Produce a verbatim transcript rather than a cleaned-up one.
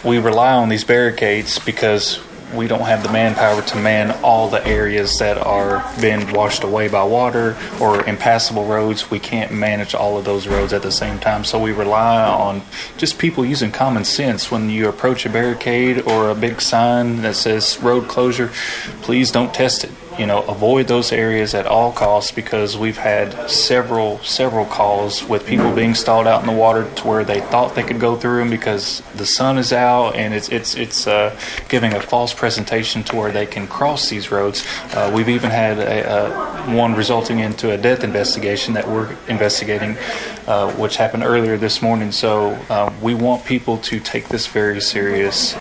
we rely on these barricades because we don't have the manpower to man all the areas that are being washed away by water or impassable roads. We can't manage all of those roads at the same time. So we rely on just people using common sense. When you approach a barricade or a big sign that says road closure, please don't test it. You know, avoid those areas at all costs, because we've had several, several calls with people being stalled out in the water to where they thought they could go through them because the sun is out, and it's it's it's uh, giving a false presentation to where they can cross these roads. Uh, we've even had a, a, one resulting into a death investigation that we're investigating, uh, which happened earlier this morning. So uh, we want people to take this very serious.